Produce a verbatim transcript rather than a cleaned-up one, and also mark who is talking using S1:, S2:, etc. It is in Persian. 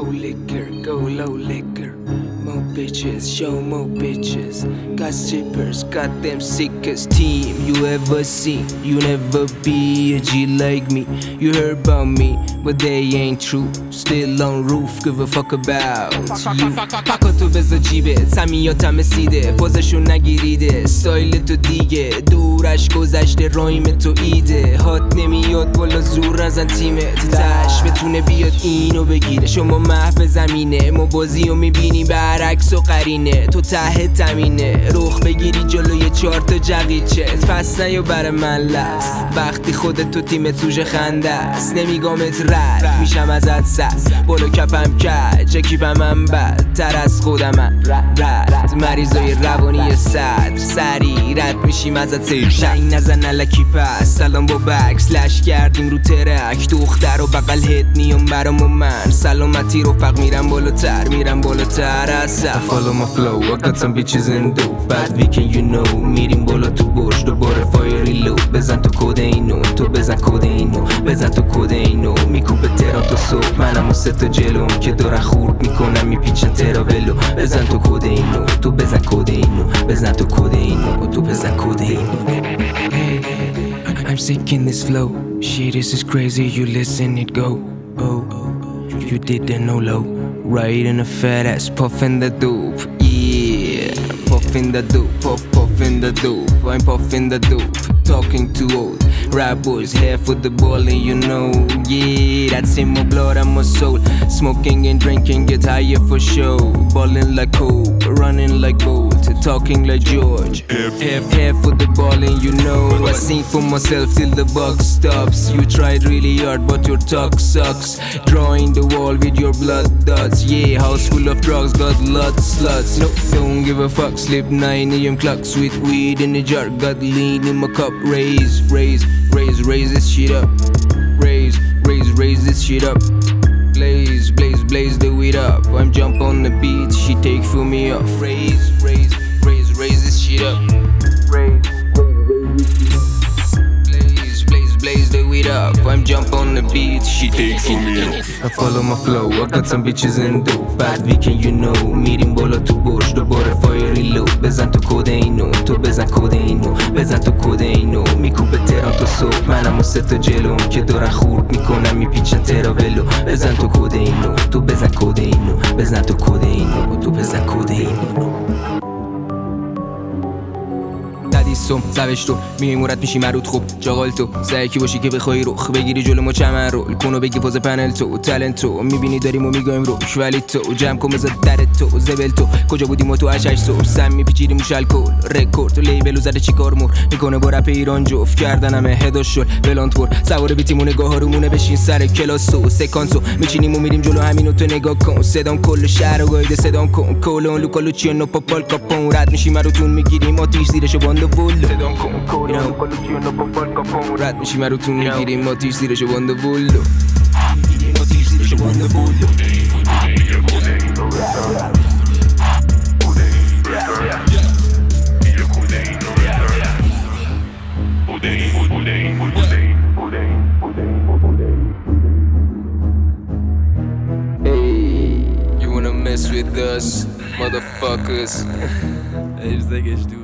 S1: Low liquor, go low liquor. More bitches, show more bitches. Got strippers, got them sickest team you ever seen. You never be a G like me. You heard about me, but they ain't true. Still on roof, give a fuck about you. پاکاتو بذار جیبت، سمیاتم سیده، پوزشون نگیریده. استایل تو دیگه، دورش گذشته، رایم تو ایده. هات نمیاد بالا زور نزن تیمت، تش بتونه بیاد اینو بگیره. شما محو زمینه، ما بازیو میبینی برعکس و قرینه. تو ته تمینه، رخ بگیری جلوی چهار تا جقیچت. پس نیا برای من لفظ، وقتی خودت تو تیمت سوژه خنده است. نمیگامت رد، میشم ازت سد، بالا کپم کج، کیپم هم بد تر از خودم. رد مریضای روانی صدر، سری رد میشیم ازت سیر. شنگ نزن الکی پس، سلام با بکس لش کردیم رو ترک. دختر و بقل هد میام برام و من، سلامتی رفق میرم بالاتر، میرم بالاتر از سف. Follow my flow, I got some bitches in dope. Bad weekend you know, میریم بالا تو برج، دوباره فایری لو. بزن تو کد اینو، تو بزن کد اینو، بزن تو کد اینو. میکوبه تران تو صبح، منم و سه تا جلوم که دارن خورد میکنم میپیچن تراولو. بزن تو کد اینو، تو بزن کد اینو، بزن تو کد اینو، تو بزن کد اینو. I'm sick in this flow, shit this is crazy, you listen it go. Oh, you didn't know low, right in a fat ass puffin' the dope. Yeah, puffin' the dope, puff puffin' the dope. I'm puffin' the dope, talking too old. Rap boys here for the ball and you know. Yeah, that's in my blood and my soul. Smoking and drinking, get higher for show. Ballin' like Coke, running like Bolt, talking like George. F here for the ball and you know. I sing for myself till the buck stops. You tried really hard but your talk sucks. Drawing the wall with your blood dots. Yeah, house full of drugs, got lots sluts. No, don't give a fuck, slip nine a m clock. Sweet weed in the jar, got lean in my cup. Raise, raise, raise, raise this shit up. Raise, raise, raise this shit up. Blaze, blaze, blaze the weed up. I'm jump on the beat, she take for me off. Raise, raise, raise, raise this shit up. Raise, blaze, blaze, blaze the weed up. I'm jump on the beat, she take for me off. I follow my flow, I got some bitches in dope. Bad weekend you know, میریم بالا تو برج، دوباره فایری لو. بزن تو کد اینو، تو بزن کد اینو، بزن تو کد اینو. میکوبه تران تو صبح، منم و سه تا جلوم که دارن خورد میکنم میپیچن تراولو. بزن تو کد اینو، تو بزن کد اینو، بزن تو کد اینو، تو بزن کد اینو. سم زوشتو میمورد میشی مرود خوب جاغال تو سعی کی باشی که بخوای رخ بگیری جلو ما چمن رول کنو بگی پوز پنل تو تالنت تو میبینی داریم و میگایم روش ولی تو جمع کن بذار در تو زبل تو کجا بودیم و تو هشت صبح سم میپیچیدیم و شلکل رکورد و لیبل و زده چیکار مور میکنه با رپ ایران جفت کردن همه هدا شل بلانت ور سوار بیتیمون نگاه رومونه بشین سر کلاسو سکانسو میچینیم و میریم جلو همینو تو نگاه کن صدام کل شهر و گایده صدام کن کولون لوکالوچیانو پاپال کاپون رد میشیم روتون میگیریم آتیش زیرشو باندو صدام کن کولون لوکالوچیانو پاپال کاپون رد میشیم روتون میگیریم آتیش زیرشو باندو بولو آتیش زیرشو باندو بولو Hey, you wanna mess with us, motherfuckers? Eles é que és tu.